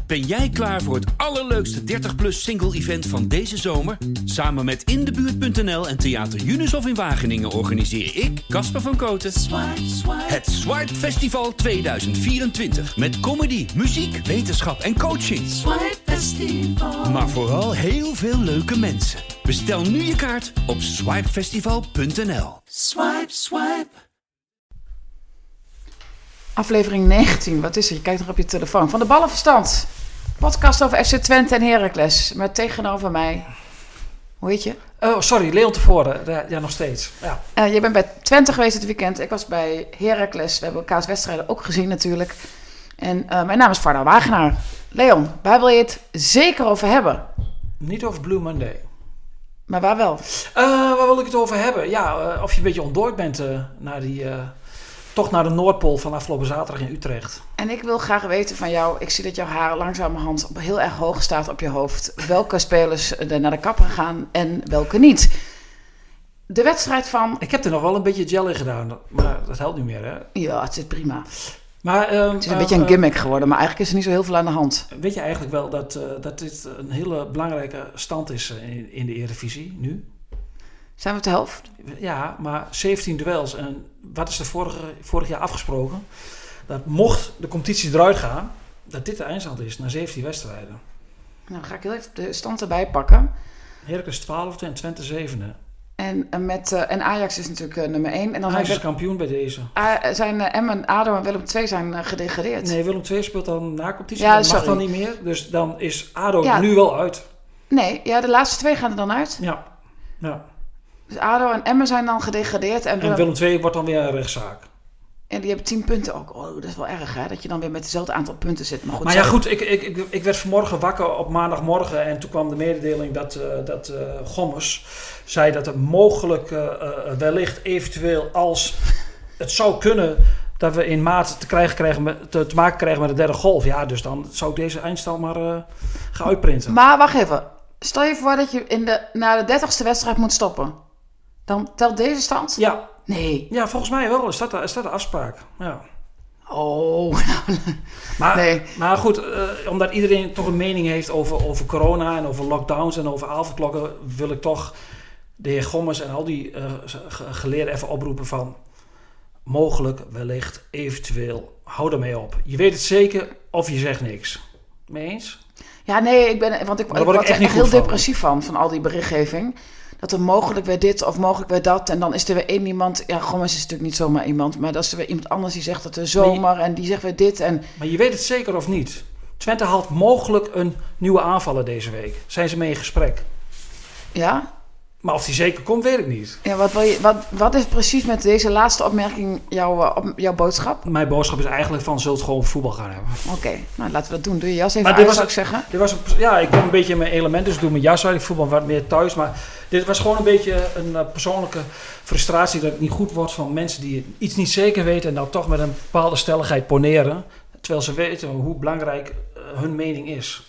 Ben jij klaar voor het allerleukste 30-plus single-event van deze zomer? Samen met Indebuurt.nl en Theater Junushof in Wageningen organiseer ik, Casper van Kooten, het Swipe Festival 2024. Met comedy, muziek, wetenschap en coaching. Swipe Festival. Maar vooral heel veel leuke mensen. Bestel nu je kaart op swipefestival.nl. Swipe, swipe. Aflevering 19, wat is er? Je kijkt nog op je telefoon. Van de Ballenverstand. Podcast over FC Twente en Heracles. Met tegenover mij... Hoe heet je? Oh, sorry, Leon tevoren. Ja, nog steeds. Ja. Je bent bij Twente geweest dit weekend. Ik was bij Heracles. We hebben elkaars wedstrijden ook gezien natuurlijk. En mijn naam is Varda Wagenaar. Leon, waar wil je het zeker over hebben? Niet over Blue Monday. Maar waar wel? Waar wil ik het over hebben? Ja, of je een beetje ontdooid bent toch naar de Noordpool van afgelopen zaterdag in Utrecht. En ik wil graag weten van jou, ik zie dat jouw haar langzamerhand heel erg hoog staat op je hoofd. Welke spelers er naar de kapper gaan en welke niet. De wedstrijd van... Ik heb er nog wel een beetje gel in gedaan, maar dat helpt niet meer, hè? Ja, het zit prima. Maar, het is een beetje een gimmick geworden, maar eigenlijk is er niet zo heel veel aan de hand. Weet je eigenlijk wel dat dit een hele belangrijke stand is in de Eredivisie nu? Zijn we op de helft? Ja, maar 17 duels. En wat is er vorig jaar afgesproken? Dat mocht de competitie eruit gaan, dat dit de eindstand is na 17 wedstrijden. Nou, ga ik heel even de stand erbij pakken. Heracles 12e en Twente 7e. En Ajax is natuurlijk nummer 1. En dan Ajax is kampioen bij deze. Zijn Emmen, ADO en Willem II zijn gedegradeerd. Nee, Willem II speelt dan na competitie. Ja, dat mag dan niet meer. Dus dan is ADO nu wel uit. Nee, ja, de laatste 2 gaan er dan uit. Ja. Dus ADO en Emmen zijn dan gedegradeerd. En Willem II wordt dan weer een rechtszaak. En die hebben 10 punten ook. Oh, dat is wel erg, hè? Dat je dan weer met hetzelfde aantal punten zit. Maar goed, ik werd vanmorgen wakker op maandagmorgen. En toen kwam de mededeling dat Gommers zei dat er mogelijk wellicht eventueel als het zou kunnen dat we in maart te maken krijgen met de derde golf. Ja, dus dan zou ik deze eindstand maar gaan uitprinten. Maar wacht even. Stel je voor dat je na de 30ste wedstrijd moet stoppen. Dan telt deze stand? Ja. Nee. Ja, volgens mij wel. Is dat de afspraak? Ja. Oh. Maar goed, omdat iedereen toch een mening heeft over corona en over lockdowns en over avondklokken, wil ik toch de heer Gommers en al die geleerden even oproepen van mogelijk, wellicht, eventueel, hou ermee op. Je weet het zeker of je zegt niks. Mee eens? Ja, nee, ik word er echt heel depressief van al die berichtgeving. Dat er mogelijk weer dit of mogelijk weer dat. En dan is er weer één iemand. Ja, Gommers is natuurlijk niet zomaar iemand. Maar dat is er weer iemand anders die zegt dat er zomaar. En die zegt weer dit. Maar je weet het zeker of niet? Twente haalt mogelijk een nieuwe aanvaller deze week. Zijn ze mee in gesprek? Ja. Maar of die zeker komt, weet ik niet. Ja, wat is precies met deze laatste opmerking jouw boodschap? Mijn boodschap is eigenlijk van zult gewoon voetbal gaan hebben. Oké, nou laten we dat doen. Doe je jas even uit, zou ik zeggen. Ik kom een beetje in mijn element, dus ik doe mijn jas uit. Ik voetbal wat meer thuis. Maar dit was gewoon een beetje een persoonlijke frustratie dat het niet goed wordt van mensen die iets niet zeker weten en dan toch met een bepaalde stelligheid poneren. Terwijl ze weten hoe belangrijk hun mening is.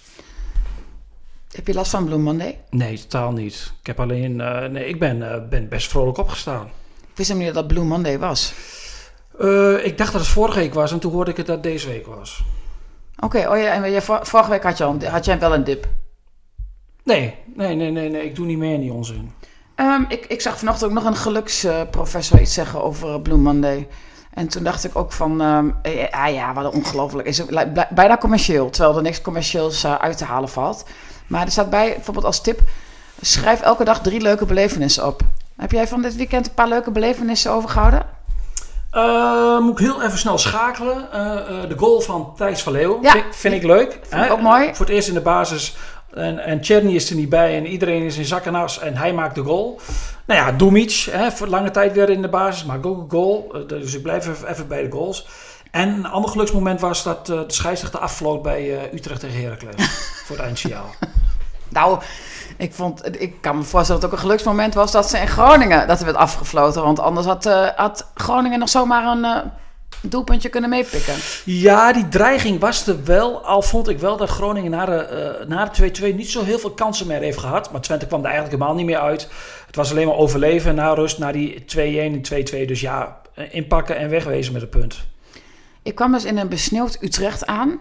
Heb je last van Blue Monday? Nee, totaal niet. Ik heb alleen... ik ben best vrolijk opgestaan. Ik wist hem niet dat Blue Monday was. Ik dacht dat het vorige week was en toen hoorde ik het dat deze week was. Oké, en vorige week had jij wel een dip? Nee. Ik doe niet meer in die onzin. Ik zag vanochtend ook nog een geluksprofessor iets zeggen over Blue Monday. En toen dacht ik ook van, wat een ongelooflijk. Is bijna commercieel, terwijl er niks commercieels uit te halen valt. Maar er staat bij, bijvoorbeeld als tip, schrijf elke dag 3 leuke belevenissen op. Heb jij van dit weekend een paar leuke belevenissen overgehouden? Moet ik heel even snel schakelen. De goal van Thijs van Leeuwen vind ik leuk. Vind ik ook mooi. Voor het eerst in de basis. En Tjerni is er niet bij en iedereen is in zak en as en hij maakt de goal. Nou ja, Dumic, voor lange tijd weer in de basis, maakt ook een goal. Dus ik blijf even bij de goals. En een ander geluksmoment was dat de scheidsrechter afvloot bij Utrecht tegen Heracles. Voor het eindsignaal. Nou, ik kan me voorstellen dat het ook een geluksmoment was dat ze in Groningen dat er werd afgefloten. Want anders had Groningen nog zomaar een doelpuntje kunnen meepikken. Ja, die dreiging was er wel. Al vond ik wel dat Groningen na de 2-2 niet zo heel veel kansen meer heeft gehad. Maar Twente kwam er eigenlijk helemaal niet meer uit. Het was alleen maar overleven na rust, na die 2-1 en 2-2. Dus ja, inpakken en wegwezen met het punt. Ik kwam dus in een besneeuwd Utrecht aan.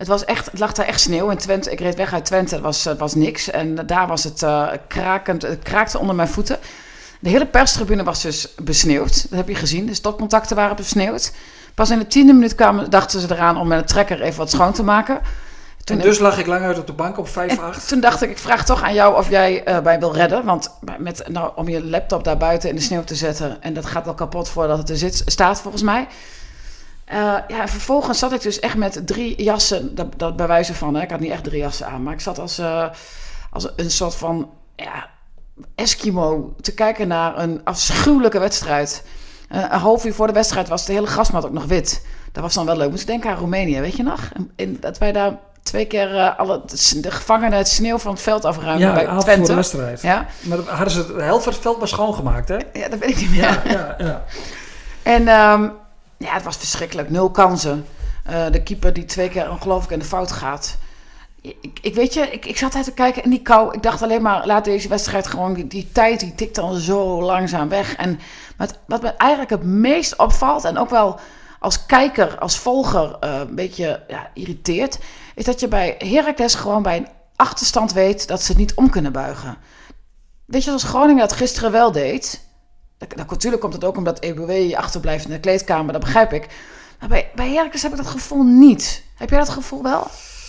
Het lag daar echt sneeuw in Twente. Ik reed weg uit Twente, het was niks. En daar was het krakend, het kraakte onder mijn voeten. De hele perstribune was dus besneeuwd. Dat heb je gezien, de stopcontacten waren besneeuwd. Pas in de 10e minuut dachten ze eraan om met een trekker even wat schoon te maken. En dus lag ik lang uit op de bank op 5-8. Toen dacht ik vraag toch aan jou of jij mij wil redden. Want om je laptop daar buiten in de sneeuw te zetten... en dat gaat wel kapot voordat het er staat volgens mij. En vervolgens zat ik dus echt met 3 jassen, dat bij wijze van... ik had niet echt 3 jassen aan, maar ik zat als een soort van Eskimo... te kijken naar een afschuwelijke wedstrijd. Een half uur voor de wedstrijd was de hele grasmat ook nog wit. Dat was dan wel leuk. Moest denken aan Roemenië, weet je nog? En dat wij daar 2 keer de gevangenen het sneeuw van het veld afruimen bij Twente. Ja, voor de wedstrijd. Ja? Maar hadden ze de helft van het veld maar schoongemaakt, hè? Ja, dat weet ik niet meer. Ja. En het was verschrikkelijk. 0 kansen. De keeper die 2 keer ongelooflijk in de fout gaat. Ik zat daar te kijken in die kou. Ik dacht alleen maar, laat deze wedstrijd gewoon... Die tijd, die tikt dan zo langzaam weg. En wat me eigenlijk het meest opvalt... en ook wel als kijker, als volger een beetje irriteert... is dat je bij Heracles gewoon bij een achterstand weet... dat ze het niet om kunnen buigen. Weet je, zoals Groningen dat gisteren wel deed... Natuurlijk komt het ook omdat Eboué achterblijft in de kleedkamer, dat begrijp ik. Maar bij Heracles heb ik dat gevoel niet. Heb jij dat gevoel wel?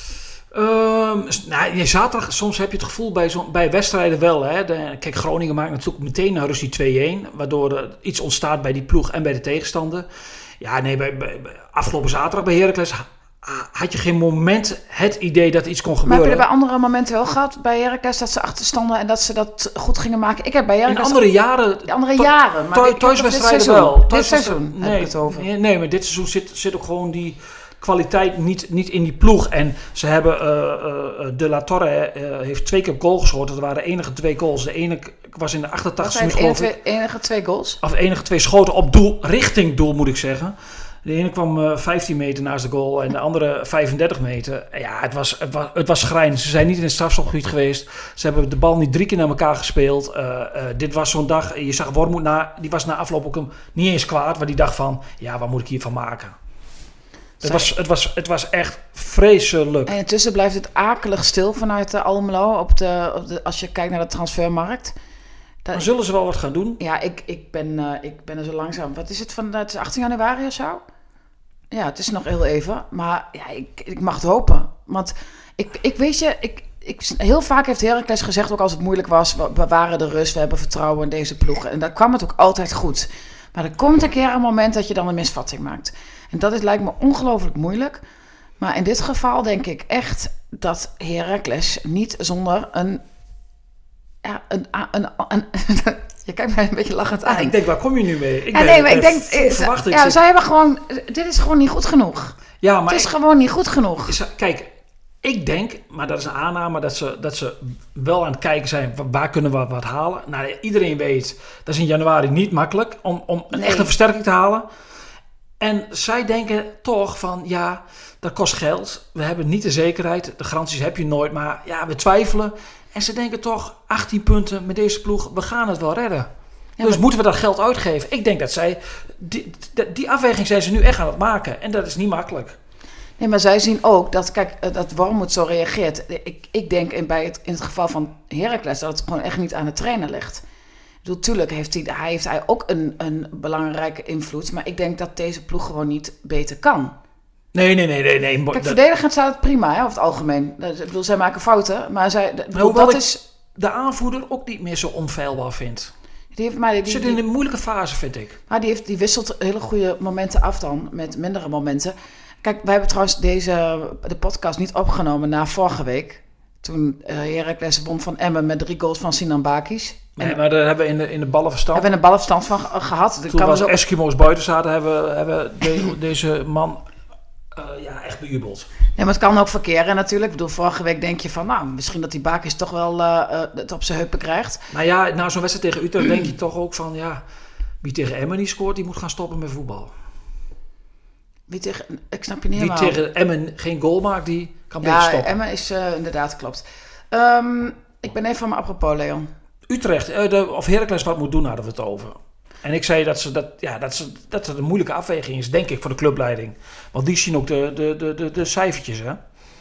Zaterdag, soms heb je het gevoel bij wedstrijden wel. Hè. Kijk, Groningen maakt natuurlijk meteen naar rust die 2-1. Waardoor er iets ontstaat bij die ploeg en bij de tegenstander. Ja, nee, bij afgelopen zaterdag bij Heracles had je geen moment het idee dat iets kon gebeuren. Maar heb je er bij andere momenten wel gehad bij Heracles dat ze achterstanden en dat ze dat goed gingen maken? Ik heb bij Heracles... In andere jaren. Maar thuiswedstrijden wel. Dit seizoen heb ik het over. Nee, maar dit seizoen zit ook gewoon die kwaliteit niet in die ploeg. En ze hebben... De La Torre heeft 2 keer op goal geschoten. Er waren de enige 2 goals. De ene was in de 88e minuut geloof ik. Enige 2 goals? Of enige 2 schoten op doel, richting doel moet ik zeggen. De ene kwam 15 meter naast de goal en de andere 35 meter. Ja, het was schrijnend. Ze zijn niet in het strafschopgebied geweest. Ze hebben de bal niet 3 keer naar elkaar gespeeld. Dit was zo'n dag, je zag Wormoed die was na afloop ook niet eens kwaad. Maar die dacht van, wat moet ik hiervan maken? Het was echt vreselijk. En intussen blijft het akelig stil vanuit Almelo als je kijkt naar de transfermarkt. Dan zullen ze wel wat gaan doen. Ja, ik ben er zo langzaam. Wat is het van? Het is 18 januari of zo? Ja, het is nog heel even. Maar ja, ik mag het hopen. Want ik weet je, heel vaak heeft Heracles gezegd, ook als het moeilijk was, we waren de rust, we hebben vertrouwen in deze ploeg. En daar kwam het ook altijd goed. Maar er komt een keer een moment dat je dan een misvatting maakt. En dat lijkt me ongelooflijk moeilijk. Maar in dit geval denk ik echt dat Heracles niet zonder je kijkt mij een beetje lachend aan. Ik denk, waar kom je nu mee? Zij hebben gewoon... Dit is gewoon niet goed genoeg. Ja, maar het is gewoon niet goed genoeg. Kijk, ik denk, maar dat is een aanname, dat ze wel aan het kijken zijn, waar kunnen we wat halen? Nou, iedereen weet, dat is in januari niet makkelijk om een echte versterking te halen. En zij denken toch van, dat kost geld. We hebben niet de zekerheid. De garanties heb je nooit, maar we twijfelen. En ze denken toch, 18 punten met deze ploeg, we gaan het wel redden. Ja, dus moeten we dat geld uitgeven? Ik denk dat zij, die afweging zijn ze nu echt aan het maken. En dat is niet makkelijk. Nee, maar zij zien ook dat Wormoed zo reageert. Ik denk in het geval van Heracles dat het gewoon echt niet aan de trainer ligt. Natuurlijk heeft hij ook een belangrijke invloed. Maar ik denk dat deze ploeg gewoon niet beter kan. Nee. Kijk, verdedigend staat het prima, hè, over het algemeen. Ik bedoel, zij maken fouten, maar de aanvoerder ook niet meer zo onfeilbaar vindt. Die zit in een moeilijke fase, vind ik. Maar die wisselt hele goede momenten af dan, met mindere momenten. Kijk, wij hebben trouwens de podcast niet opgenomen na vorige week. Toen Heracles won van Emmen met 3 goals van Sinan Bakis. Nee, maar daar hebben we in de ballenverstand... Hebben we een ballenverstand van gehad. Toen als Eskimo's buiten zaten, hebben deze man... echt bejubeld. Nee, maar het kan ook verkeren natuurlijk. Ik bedoel, vorige week denk je van... misschien dat die Bakis toch wel het op zijn heupen krijgt. Maar na zo'n wedstrijd tegen Utrecht denk je toch ook van... wie tegen Emmen niet scoort, die moet gaan stoppen met voetbal. Ik snap je niet helemaal. Wie tegen Emmen geen goal maakt, die kan beter stoppen. Ja, Emmen is inderdaad, klopt. Ik ben even van mijn apropos, Leon. Utrecht, of Heracles wat moet doen, hadden we het over. En ik zei dat het een moeilijke afweging is, denk ik, voor de clubleiding. Want die zien ook de cijfertjes, hè.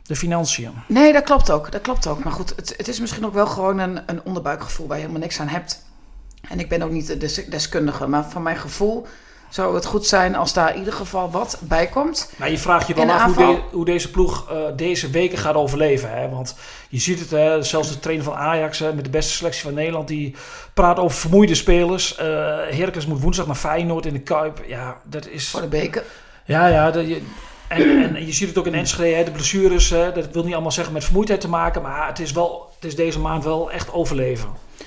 de financiën. Nee, dat klopt ook. Maar goed, het is misschien ook wel gewoon een onderbuikgevoel waar je helemaal niks aan hebt. En ik ben ook niet de deskundige, maar van mijn gevoel zou het goed zijn als daar in ieder geval wat bij komt. Maar je vraagt je wel af hoe deze ploeg deze weken gaat overleven. Hè? Want je ziet het, hè, zelfs de trainer van Ajax met de beste selectie van Nederland, die praat over vermoeide spelers. Heracles moet woensdag naar Feyenoord in de Kuip. Ja, dat is... Voor de beker. Ja, en je ziet het ook in Enschede, hè, de blessures. Dat wil niet allemaal zeggen met vermoeidheid te maken, maar het is deze maand wel echt overleven.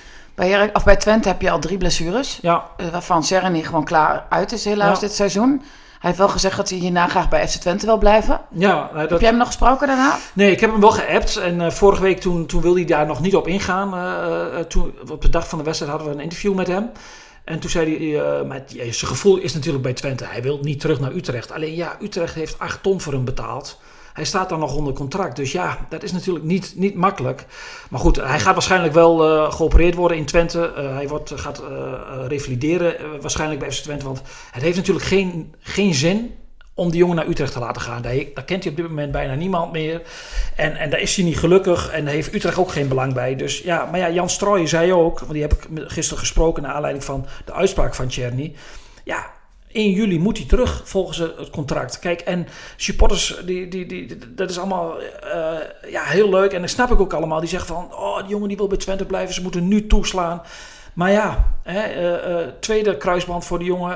Bij Twente heb je al 3 blessures. Ja. Waarvan Sereny gewoon klaar uit is helaas dit seizoen. Hij heeft wel gezegd dat hij hierna graag bij FC Twente wil blijven. Ja, heb jij hem nog gesproken daarna? Nee, ik heb hem wel geappt. En vorige week toen wilde hij daar nog niet op ingaan. Op de dag van de wedstrijd hadden we een interview met hem. En toen zei hij, zijn gevoel is natuurlijk bij Twente. Hij wil niet terug naar Utrecht. Alleen ja, Utrecht heeft 8 ton voor hem betaald. Hij staat dan nog onder contract. Dus ja, dat is natuurlijk niet makkelijk. Maar goed, hij gaat waarschijnlijk wel geopereerd worden in Twente. Hij gaat revalideren waarschijnlijk bij FC Twente. Want het heeft natuurlijk geen zin om die jongen naar Utrecht te laten gaan. Daar kent hij op dit moment bijna niemand meer. En daar is hij niet gelukkig. En daar heeft Utrecht ook geen belang bij. Dus ja, maar ja, Jan Strooijen zei ook, want die heb ik gisteren gesproken naar aanleiding van de uitspraak van Czerny. Ja, 1 juli moet hij terug volgens het contract. Kijk, en supporters, dat is allemaal heel leuk. En dat snap ik ook allemaal. Die zeggen van, die jongen die wil bij Twente blijven. Ze moeten nu toeslaan. Maar ja, tweede kruisband voor de jongen.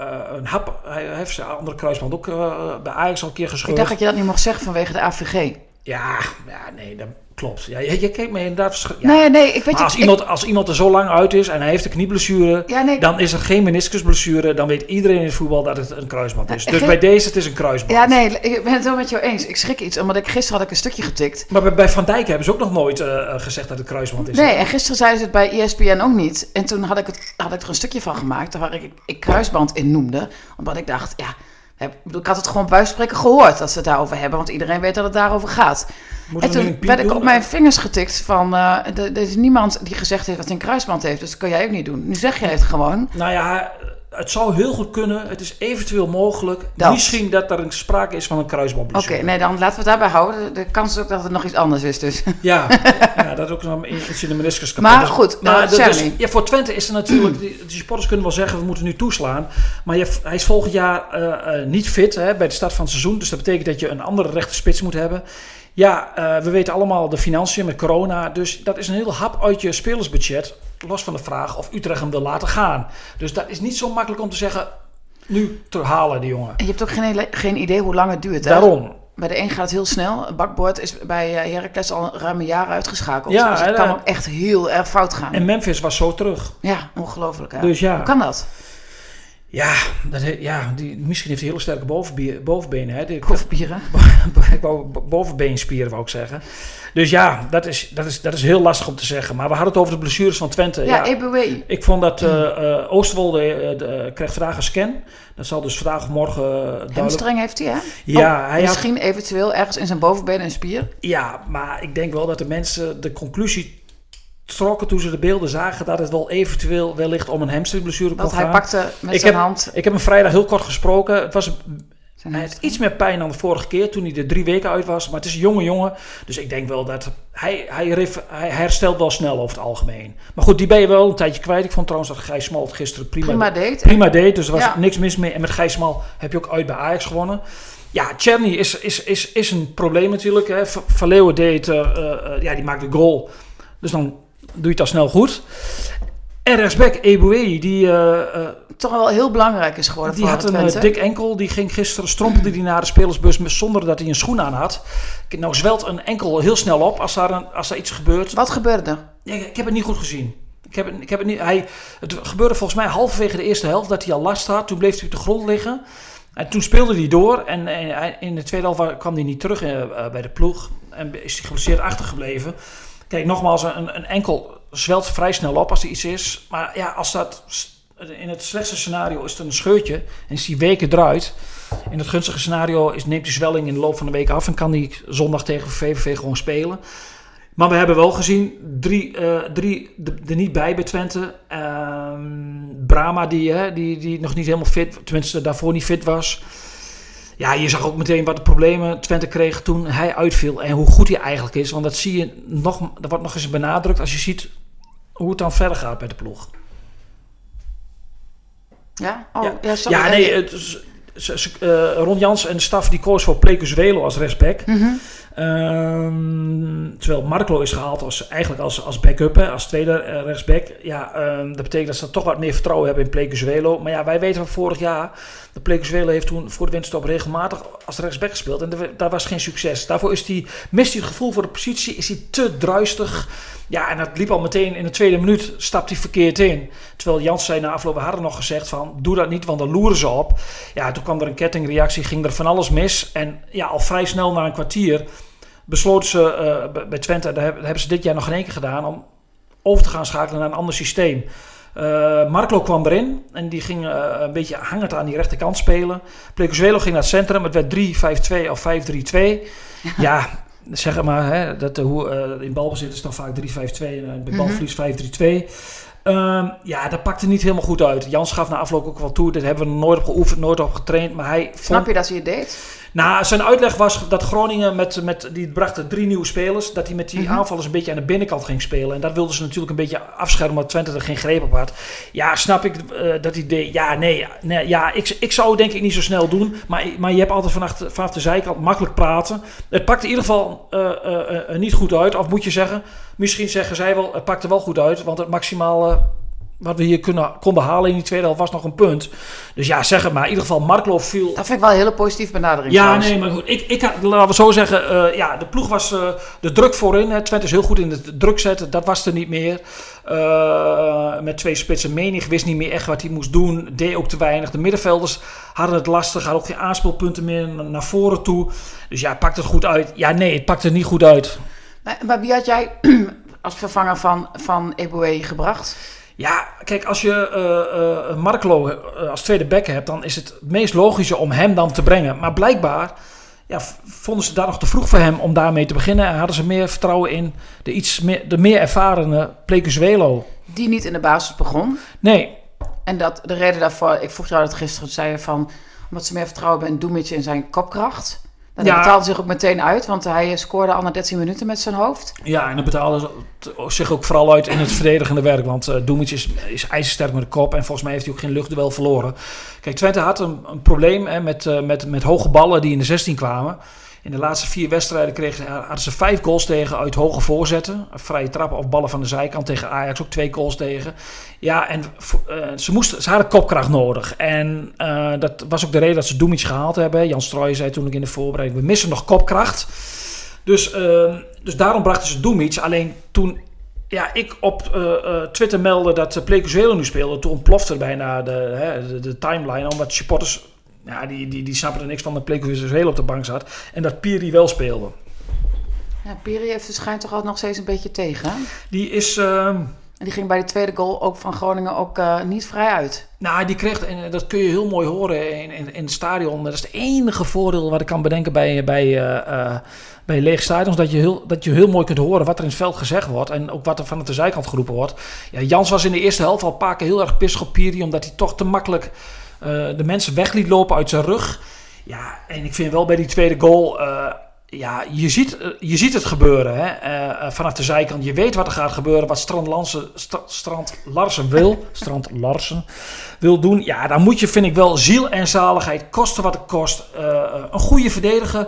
Hij heeft zijn andere kruisband ook bij Ajax al een keer gescheurd. Ik dacht dat je dat niet mocht zeggen vanwege de AVG. Ja, nee, dat klopt. Ja, je kijkt me inderdaad... Ja. Nee, ik weet als iemand er zo lang uit is en hij heeft een knieblessure, dan is er geen meniscusblessure. Dan weet iedereen in het voetbal dat het een kruisband is. Dus bij deze, het is een kruisband. Ja, nee, ik ben het wel met jou eens. Ik schrik iets, omdat gisteren had ik een stukje getikt. Maar bij Van Dijk hebben ze ook nog nooit gezegd dat het kruisband is. Nee, en gisteren zeiden ze het bij ESPN ook niet. En toen had ik er een stukje van gemaakt, waar ik kruisband in noemde. Omdat ik dacht, ik had het gewoon bij wijze van spreken gehoord dat ze het daarover hebben. Want iedereen weet dat het daarover gaat. En toen werd ik op mijn vingers getikt van... er is niemand die gezegd heeft dat hij een kruisband heeft. Dus dat kan jij ook niet doen. Nu zeg jij het gewoon. Nou ja, het zou heel goed kunnen. Het is eventueel mogelijk. Misschien dat er een sprake is van een kruisbandblessure. Oké, nee, dan laten we het daarbij houden. De kans is ook dat het nog iets anders is. Dus. Ja, dat ook nog iets in de meniscus kapot. Maar goed, voor Twente is er natuurlijk... De supporters kunnen wel zeggen, we moeten nu toeslaan. Maar hij is volgend jaar niet fit bij de start van het seizoen. Dus dat betekent dat je een andere rechte spits moet hebben. Ja, we weten allemaal de financiën met corona. Dus dat is een heel hap uit je spelersbudget. Los van de vraag of Utrecht hem wil laten gaan. Dus dat is niet zo makkelijk om te zeggen, nu te halen die jongen. En je hebt ook geen idee hoe lang het duurt. Hè? Daarom. Bij de een gaat het heel snel. Het bakboord is bij Heracles al ruim een jaar uitgeschakeld. Ja, dus het kan ook echt heel erg fout gaan. En Memphis was zo terug. Ja, ongelooflijk. Hè? Dus ja. Hoe kan dat? Ja, misschien heeft hij hele sterke bovenbenen. Hè? Bovenbeenspieren wou ik zeggen. Dus ja, dat is heel lastig om te zeggen. Maar we hadden het over de blessures van Twente. Ja, EBW. Ik vond dat Oosterwolde krijgt vandaag een scan. Dat zal dus vandaag of morgen... Hamstring heeft hij, hè? Ja, misschien eventueel ergens in zijn bovenbeen een spier. Ja, maar ik denk wel dat de mensen de conclusie trokken toen ze de beelden zagen dat het wel eventueel wellicht om een hamstringblessure kon gaan. Want hij pakte met zijn hand... Ik heb hem vrijdag heel kort gesproken. Hij heeft iets meer pijn dan de vorige keer toen hij er 3 weken uit was. Maar het is een jonge jongen. Dus ik denk wel dat hij herstelt wel snel over het algemeen. Maar goed, die ben je wel een tijdje kwijt. Ik vond trouwens dat Gijs Smal prima deed. Dus er was niks mis mee. En met Gijs Smal heb je ook uit bij Ajax gewonnen. Ja, Czerny is een probleem natuurlijk. Hè. Van Leeuwen deed die maakt de goal. Dus dan doe je het al snel goed. En rechtsback Eboué, die... toch wel heel belangrijk is geworden die voor had een dik enkel. Die ging gisteren, strompelde die naar de spelersbus zonder dat hij een schoen aan had. Nou zwelt een enkel heel snel op als daar iets gebeurt. Wat gebeurde er? Ja, ik heb het niet goed gezien. Het gebeurde volgens mij halverwege de eerste helft dat hij al last had. Toen bleef hij op de grond liggen. En toen speelde hij door. En in de tweede helft kwam hij niet terug bij de ploeg. En is hij geblesseerd achtergebleven. Kijk, nogmaals, een enkel zwelt vrij snel op als er iets is. Maar ja, als dat... In het slechtste scenario is het een scheurtje en is die weken eruit. In het gunstige scenario neemt die zwelling in de loop van de week af en kan die zondag tegen VVV gewoon spelen. Maar we hebben wel gezien, drie er niet bij Twente. Brama die nog niet helemaal fit, tenminste daarvoor niet fit was. Ja, je zag ook meteen wat de problemen Twente kreeg toen hij uitviel. En hoe goed hij eigenlijk is. Want dat zie je dat wordt nog eens benadrukt als je ziet hoe het dan verder gaat bij de ploeg. Ja? Oh, ja. Ja, sorry. Ja, nee, Ron Jans en de staf die koos voor Plecuzuelo als rechtsback. Mm-hmm. Terwijl Marklo is gehaald als backup, hè, als tweede rechtsback. Ja, dat betekent dat ze toch wat meer vertrouwen hebben in Plecuzuelo. Maar ja, wij weten van vorig jaar, de Plecuzuelo heeft toen voor de winterstop regelmatig als rechtsback gespeeld. En daar was geen succes. Daarvoor mist hij het gevoel voor de positie, is hij te druistig. Ja, en dat liep al meteen in de tweede minuut, stapt hij verkeerd in. Terwijl Jans zei na afloop, we hadden nog gezegd van, doe dat niet, want dan loeren ze op. Ja, toen kwam er een kettingreactie, ging er van alles mis. En ja, al vrij snel na een kwartier besloten ze bij Twente, dat hebben ze dit jaar nog in één keer gedaan, om over te gaan schakelen naar een ander systeem. Marklo kwam erin en die ging een beetje hangend aan die rechterkant spelen. Plecuzuelo ging naar het centrum, het werd 3-5-2 of 5-3-2. Ja, zeg maar, hè, in balbezit is dan vaak 3-5-2 en bij balverlies 5-3-2. Ja, dat pakte niet helemaal goed uit. Jans gaf na afloop ook wel toe, dit hebben we nooit op geoefend, nooit op getraind. Maar Snap je dat hij het deed? Nou, zijn uitleg was dat Groningen die brachten 3 nieuwe spelers, dat hij met die aanvallers een beetje aan de binnenkant ging spelen. En dat wilden ze natuurlijk een beetje afschermen, omdat Twente er geen greep op had. Ja, snap ik dat idee? Ja, nee. Ja, ik zou het denk ik niet zo snel doen, maar je hebt altijd vanaf de zijkant makkelijk praten. Het pakte in ieder geval niet goed uit, of moet je zeggen, misschien zeggen zij wel, het pakte wel goed uit, want het maximale wat we hier konden halen in die tweede helft was nog een punt. Dus ja, zeg het maar. In ieder geval, Marklo viel. Dat vind ik wel een hele positieve benadering. Ja, nee, maar goed. Laten we zo zeggen, de ploeg was de druk voorin. Hè. Twente is heel goed in het druk zetten. Dat was er niet meer. Met 2 spitsen. Menig wist niet meer echt wat hij moest doen. Deed ook te weinig. De middenvelders hadden het lastig. Hadden ook geen aanspeelpunten meer naar voren toe. Dus ja, pakt het goed uit? Ja, nee, het pakt er niet goed uit. Maar wie had jij als vervanger van Eboué gebracht? Ja, kijk, als je Marklo als tweede back hebt, dan is het meest logische om hem dan te brengen. Maar blijkbaar vonden ze daar nog te vroeg voor hem om daarmee te beginnen. En hadden ze meer vertrouwen in de meer ervarene Plecuzuelo. Die niet in de basis begon? Nee. En de reden daarvoor, ik vroeg jou dat gisteren, zei je van, omdat ze meer vertrouwen hebben in Dumic in zijn kopkracht. Dat betaalde zich ook meteen uit, want hij scoorde al na 13 minuten met zijn hoofd. Ja, en dat betaalde zich ook vooral uit in het verdedigende werk. Want Dumic is ijzersterk met de kop en volgens mij heeft hij ook geen luchtduel verloren. Kijk, Twente had een probleem met hoge ballen die in de 16 kwamen. In de laatste 4 wedstrijden hadden ze 5 goals tegen uit hoge voorzetten. Vrije trappen of ballen van de zijkant. Tegen Ajax ook 2 goals tegen. Ja, en ze hadden kopkracht nodig. En dat was ook de reden dat ze Dumic gehaald hebben. Jan Strooijen zei toen ook in de voorbereiding, we missen nog kopkracht. Dus daarom brachten ze Dumic. Alleen toen ik op Twitter meldde dat Plecuzuelo nu speelde, toen ontplofte er bijna de timeline. Omdat supporters, ja, die snappen er niks van dat Plecuzuelo op de bank zat. En dat Piri wel speelde. Ja, Piri heeft schijnt toch altijd nog steeds een beetje tegen, hè? Die is... En die ging bij de tweede goal ook van Groningen ook niet vrij uit. Nou, die kreeg, en dat kun je heel mooi horen in het stadion. Dat is het enige voordeel wat ik kan bedenken bij lege stadions. Dat je heel mooi kunt horen wat er in het veld gezegd wordt. En ook wat er vanuit de zijkant geroepen wordt. Ja, Jans was in de eerste helft al een paar keer heel erg pissig op Piri, omdat hij toch te makkelijk de mensen weg liet lopen uit zijn rug. Ja, en ik vind wel bij die tweede goal... je ziet het gebeuren, hè? Vanaf de zijkant. Je weet wat er gaat gebeuren, wat Strand Larsen wil doen. Ja, dan moet je, vind ik wel, ziel en zaligheid, kosten wat het kost. Een goede verdediger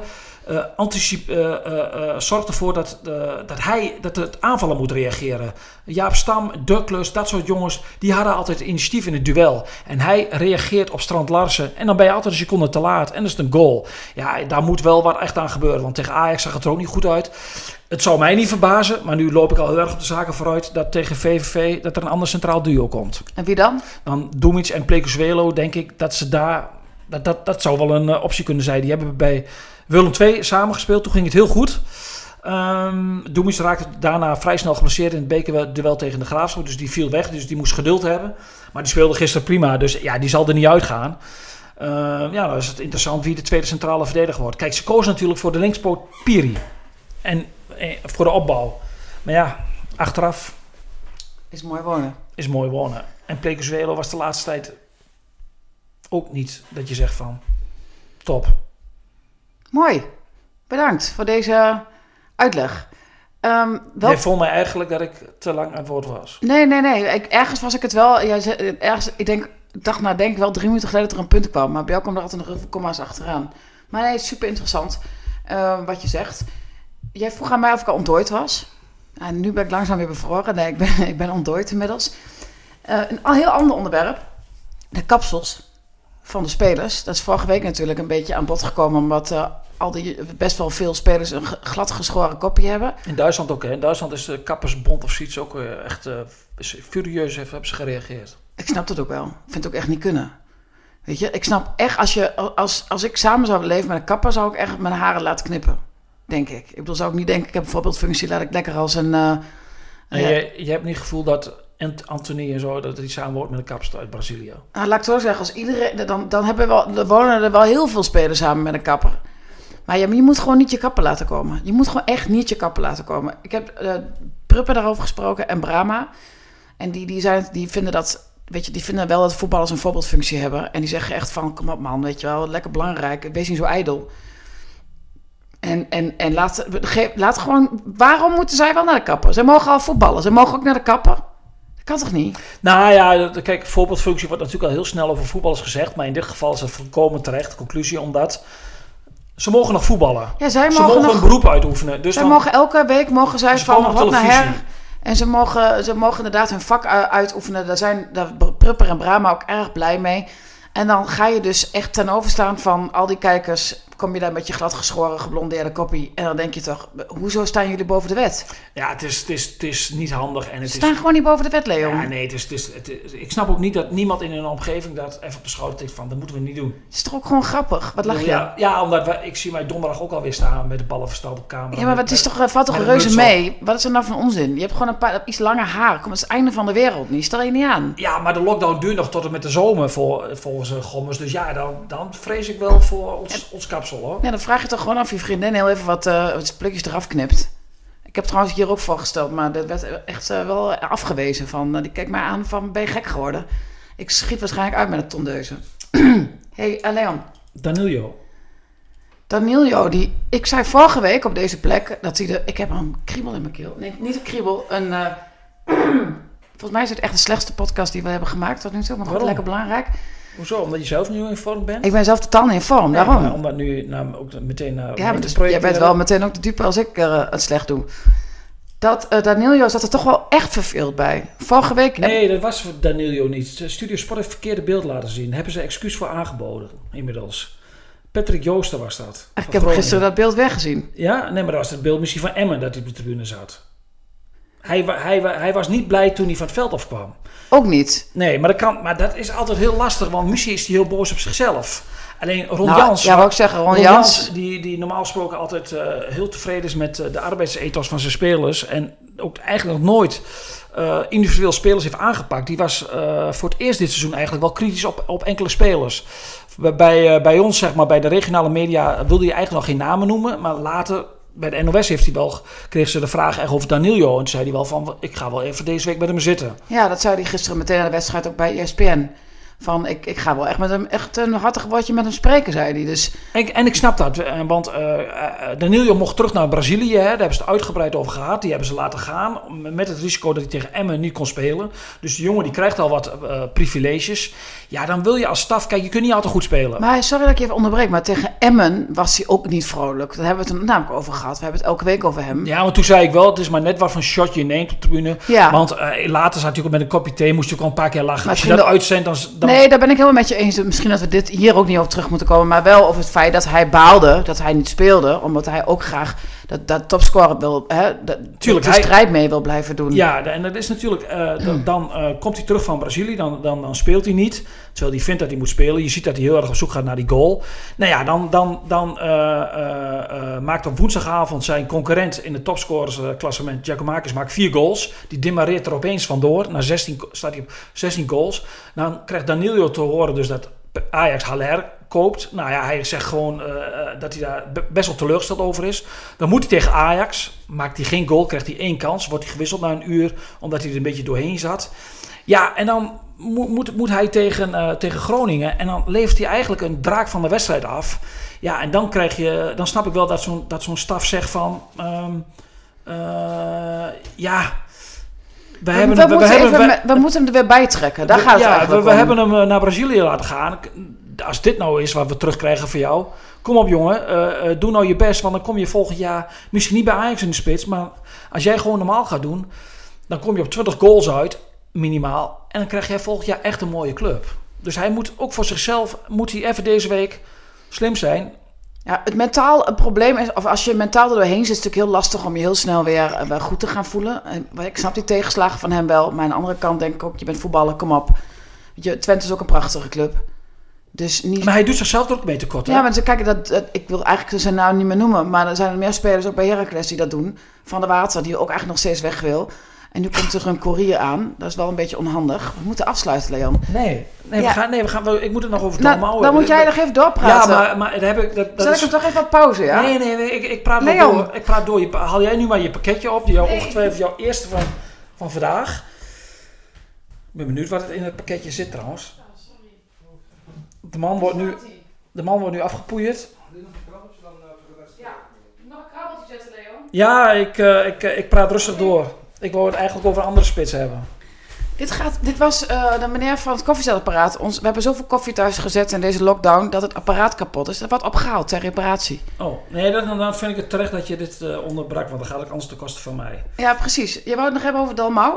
zorgt ervoor dat het aanvallen moet reageren. Jaap Stam, Douglas, dat soort jongens, die hadden altijd initiatief in het duel. En hij reageert op Strand Larsen. En dan ben je altijd een seconde te laat. En dan is het een goal. Ja, daar moet wel wat echt aan gebeuren. Want tegen Ajax zag het er ook niet goed uit. Het zou mij niet verbazen, maar nu loop ik al heel erg op de zaken vooruit, dat tegen VVV dat er een ander centraal duo komt. En wie dan? Dan Dumic en Plecuzuelo, denk ik dat ze daar... Dat zou wel een optie kunnen zijn. Die hebben bij Willem II samengespeeld. Toen ging het heel goed. Dumic raakte daarna vrij snel geblesseerd in het bekerduel tegen de Graafschap. Dus die viel weg. Dus die moest geduld hebben. Maar die speelde gisteren prima. Dus ja, die zal er niet uitgaan. Dan is het interessant wie de tweede centrale verdediger wordt. Kijk, ze kozen natuurlijk voor de linkspoot Piri. En voor de opbouw. Maar ja, achteraf... Is mooi wonen. En Plecuzuelo was de laatste tijd ook niet dat je zegt van top. Mooi. Bedankt voor deze uitleg. Jij vond mij eigenlijk dat ik te lang aan het woord was. Nee. Ergens was ik het wel. Ik dacht denk ik wel 3 minuten geleden dat er een punt kwam. Maar bij jou kwam er altijd nog even komma's achteraan. Maar nee, super interessant wat je zegt. Jij vroeg aan mij of ik al ontdooid was. En nu ben ik langzaam weer bevroren. Nee, ik ben ontdooid inmiddels. Een heel ander onderwerp. De kapsels van de spelers. Dat is vorige week natuurlijk een beetje aan bod gekomen. Omdat best wel veel spelers een glad geschoren kopje hebben. In Duitsland ook. Hè? In Duitsland is de kappersbond of zoiets ook echt furieus hebben ze gereageerd. Ik snap dat ook wel. Ik vind het ook echt niet kunnen. Weet je, ik snap echt, als ik samen zou leven met een kapper, zou ik echt mijn haren laten knippen. Denk ik. Ik bedoel, zou ik niet denken, ik heb een voorbeeldfunctie, laat ik lekker als een... Je hebt niet het gevoel dat Anthony en zo, dat hij samen wordt met een kapster uit Brazilië? Nou, laat ik zo zeggen, als iedereen, dan wonen er wel heel veel spelers samen met een kapper. Maar je moet gewoon niet je kapper laten komen. Je moet gewoon echt niet je kapper laten komen. Ik heb Pruppen daarover gesproken en Brahma. En die vinden dat... Weet je, die vinden wel dat voetballers een voorbeeldfunctie hebben. En die zeggen echt van, kom op man, weet je wel, lekker belangrijk. Wees niet zo ijdel. En laat gewoon... Waarom moeten zij wel naar de kapper? Zij mogen al voetballen. Ze mogen ook naar de kapper. Dat kan toch niet? Nou ja, kijk, voorbeeldfunctie wordt natuurlijk al heel snel over voetballers gezegd. Maar in dit geval is het volkomen terecht. Conclusie, omdat... Ze mogen nog voetballen. Ja, ze mogen een beroep uitoefenen. Dus mogen elke week zij van hot naar her... En ze mogen inderdaad hun vak uitoefenen. Daar Prupper en Brahma ook erg blij mee. En dan ga je dus echt ten overstaan van al die kijkers. Kom je daar met je gladgeschoren, geblondeerde koppie. En dan denk je toch, hoezo staan jullie boven de wet? Ja, het is niet handig. En Ze staan gewoon niet boven de wet, Leon. Ja, nee, ik snap ook niet dat niemand in een omgeving dat even op de schouder tikt van, dat moeten we niet doen. Het is toch ook gewoon grappig? Wat lach je? Ja, omdat ik zie mij donderdag ook alweer staan met de ballen versteld op camera. Ja, maar het is toch, valt toch een reuze mee? Wat is er nou van onzin? Je hebt gewoon iets langer haar. Kom, het is het einde van de wereld niet. Stel je niet aan. Ja, maar de lockdown duurt nog tot en met de zomer volgens Gommers. Dus ja, dan vrees ik wel voor ons kapsel, hoor. Ja, dan vraag je toch gewoon af je vriendin heel even wat plukjes eraf knipt. Ik heb trouwens hier ook voorgesteld, maar dat werd echt wel afgewezen. Die keek mij aan van, ben je gek geworden? Ik schiet waarschijnlijk uit met een tondeuze. Hey, Leon. Danilo, ik zei vorige week op deze plek dat hij ik heb een kriebel in mijn keel. Nee, niet een kriebel, volgens mij is het echt de slechtste podcast die we hebben gemaakt tot nu toe, maar goed, lekker belangrijk. Hoezo? Omdat je zelf nu in vorm bent? Ik ben zelf totaal niet in vorm, daarom. Ja, omdat nu ook meteen... ja, maar dus, jij bent wel meteen ook de dupe als ik het slecht doe. Danilo zat er toch wel echt verveeld bij. Vorige week... Nee, dat was Danilo niet. Studio Sport heeft verkeerde beeld laten zien. Daar hebben ze excuus voor aangeboden, inmiddels. Patrick Joosten was dat. Ik heb gisteren dat beeld weggezien. Ja? Nee, maar dat was het beeld misschien van Emmen dat hij op de tribune zat. Hij was niet blij toen hij van het veld afkwam. Ook niet? Nee, maar dat is altijd heel lastig, want misschien is hij heel boos op zichzelf. Alleen Ron Jans... Ja, wou ik zeggen, Ron Jans... Die normaal gesproken altijd heel tevreden is met de arbeidsethos van zijn spelers. En ook eigenlijk nog nooit individueel spelers heeft aangepakt. Die was voor het eerst dit seizoen eigenlijk wel kritisch op enkele spelers. Bij ons, zeg maar, bij de regionale media wilde hij eigenlijk nog geen namen noemen. Maar later... Bij de NOS kreeg ze de vraag echt over Danilo. En toen zei hij wel van, ik ga wel even deze week met hem zitten. Ja, dat zei hij gisteren meteen na de wedstrijd ook bij ESPN. Van, ik ga wel echt met hem, echt een hartig woordje met hem spreken, zei hij. Dus... En ik snap dat, want Danilo mocht terug naar Brazilië. Hè, daar hebben ze het uitgebreid over gehad. Die hebben ze laten gaan, met het risico dat hij tegen Emmen niet kon spelen. Dus de jongen die krijgt al wat privileges. Ja, dan wil je als staf, kijk, je kunt niet altijd goed spelen. Maar sorry dat ik je even onderbreek, maar tegen Emmen was hij ook niet vrolijk. Daar hebben we het namelijk over gehad. We hebben het elke week over hem. Ja, want toen zei ik wel, het is maar net wat voor shot je neemt op de tribune. Ja. Want later zat hij ook met een kopje thee, moest je ook al een paar keer lachen. Maar als je dat uitzendt, dan... Nee, daar ben ik helemaal met je eens. Misschien dat we dit hier ook niet over terug moeten komen. Maar wel over het feit dat hij baalde, dat hij niet speelde. Omdat hij ook graag dat topscorer wil, de strijd mee wil blijven doen. Ja, en dat is natuurlijk... Dan komt hij terug van Brazilië, dan speelt hij niet. Terwijl hij vindt dat hij moet spelen. Je ziet dat hij heel erg op zoek gaat naar die goal. Nou ja, dan maakt op woensdagavond zijn concurrent in het topscorersklassement, Giacomakis, maakt 4 goals. Die demareert er opeens vandoor. Staat hij op 16 goals. Dan krijgt Danilo te horen dus dat Ajax Haller koopt. Nou ja, hij zegt gewoon dat hij daar best wel teleurgesteld over is. Dan moet hij tegen Ajax. Maakt hij geen goal, krijgt hij 1 kans. Wordt hij gewisseld na een uur, omdat hij er een beetje doorheen zat. Ja, en dan moet hij tegen Groningen. En dan levert hij eigenlijk een draak van de wedstrijd af. Ja, en dan snap ik wel dat zo'n staf zegt van... We moeten hem er weer bij trekken. Daar gaat het eigenlijk we hebben hem naar Brazilië laten gaan. Als dit nou is wat we terugkrijgen van jou... Kom op jongen, doe nou je best. Want dan kom je volgend jaar misschien niet bij Ajax in de spits. Maar als jij gewoon normaal gaat doen... dan kom je op 20 goals uit, minimaal. En dan krijg jij volgend jaar echt een mooie club. Dus hij moet ook voor zichzelf... moet hij even deze week slim zijn... Ja, het probleem is, of als je mentaal er doorheen zit, is het natuurlijk heel lastig om je heel snel weer goed te gaan voelen. Ik snap die tegenslagen van hem wel, maar aan de andere kant denk ik ook, je bent voetballer, kom op. Twente is ook een prachtige club. Dus niet... Maar hij doet zichzelf er ook mee tekort. Ja, maar kijk, ik wil eigenlijk zijn naam niet meer noemen, maar er zijn er meer spelers ook bij Heracles die dat doen. Van der Water, die ook eigenlijk nog steeds weg wil. En nu komt er een courier aan. Dat is wel een beetje onhandig. We moeten afsluiten, Leon. Nee, ik moet het nog over Dalmau. Dan moet jij nog even doorpraten. Ja, maar dat heb ik... Zet ik hem toch even op pauze, ja? Nee, ik praat door. Ik praat door. Haal jij nu maar je pakketje op. Ongetwijfeld jouw eerste van vandaag. Ik ben benieuwd wat er in het pakketje zit trouwens. De man wordt nu afgepoeierd. Ja, nog een krabbeltje zetten, Leon. Ja, ik praat rustig door. Ik wou het eigenlijk over een andere spits hebben. Dit was de meneer van het koffiezetapparaat. We hebben zoveel koffie thuis gezet in deze lockdown dat het apparaat kapot is. Dat wordt opgehaald ter reparatie. Oh, nee, dan vind ik het terecht dat je dit onderbrak, want dan gaat het anders ten koste van mij. Ja, precies. Je wou het nog hebben over Dalmau?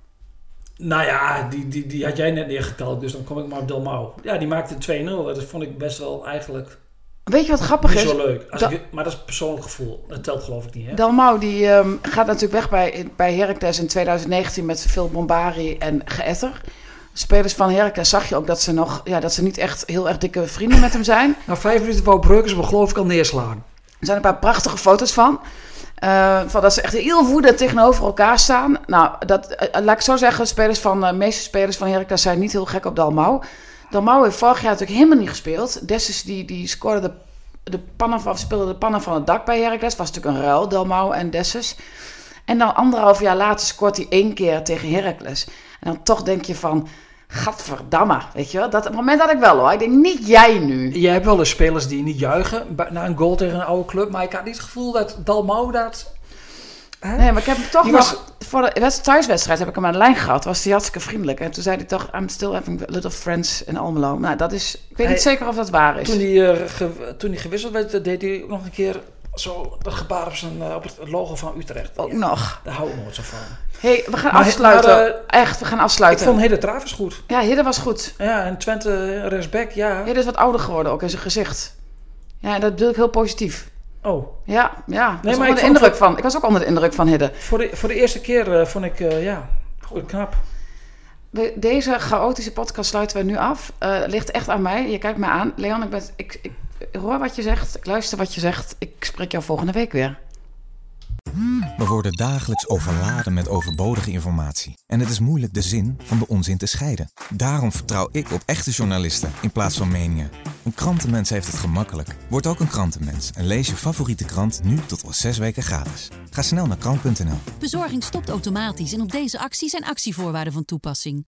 Nou ja, die had jij net neergeteld, dus dan kom ik maar op Dalmau. Ja, die maakte 2-0. Dat vond ik best wel eigenlijk... Weet je wat grappig is? Niet zo leuk. Maar dat is persoonlijk gevoel. Dat telt geloof ik niet, hè? Dalmau die gaat natuurlijk weg bij Heracles in 2019 met Phil Bombari en Geëtter. Spelers van Heracles zag je ook dat ze niet echt heel erg dikke vrienden met hem zijn. Na 5 minuten wou Breukers me geloof ik al neerslaan. Er zijn een paar prachtige foto's van. Van dat ze echt heel woedend tegenover elkaar staan. Nou, laat ik zo zeggen, de meeste spelers van Heracles zijn niet heel gek op Dalmau. Dalmau heeft vorig jaar natuurlijk helemaal niet gespeeld. Dessus die scoorde speelde de pannen van het dak bij Heracles. Was natuurlijk een ruil, Dalmau en Dessus. En dan 1,5 jaar later scoort hij 1 keer tegen Heracles. En dan toch denk je van, gadverdamme, weet je wel. Dat moment had ik wel hoor. Ik denk, niet jij nu. Jij hebt wel eens spelers die niet juichen na een goal tegen een oude club. Maar ik had niet het gevoel dat Dalmau dat... Hè? Nee, maar ik heb hem toch nog... Voor de thuiswedstrijd heb ik hem aan de lijn gehad. Was hij hartstikke vriendelijk. En toen zei hij toch... I'm still having little friends in Almelo. Nou, dat is... Ik weet niet zeker of dat waar is. Toen hij gewisseld werd, deed hij ook nog een keer... Zo dat gebaar op het logo van Utrecht. Ook nog. Daar hou ik nooit zo van. Hey, we gaan afsluiten. Echt, we gaan afsluiten. Ik vond Hidde Travers goed. Ja, Hidde was goed. Ja, en Twente rechtsback, ja. Hidde is wat ouder geworden ook in zijn gezicht. Ja, en dat bedoel ik heel positief. Oh. Ja. Nee, maar ik was ook onder de indruk van Hidde. Voor de eerste keer vond ik, goed knap. Deze chaotische podcast sluiten we nu af. Ligt echt aan mij. Je kijkt me aan. Leon, ik hoor wat je zegt. Ik luister wat je zegt. Ik spreek jou volgende week weer. We worden dagelijks overladen met overbodige informatie. En het is moeilijk de zin van de onzin te scheiden. Daarom vertrouw ik op echte journalisten in plaats van meningen. Een krantenmens heeft het gemakkelijk. Word ook een krantenmens en lees je favoriete krant nu tot wel 6 weken gratis. Ga snel naar krant.nl. Bezorging stopt automatisch en op deze actie zijn actievoorwaarden van toepassing.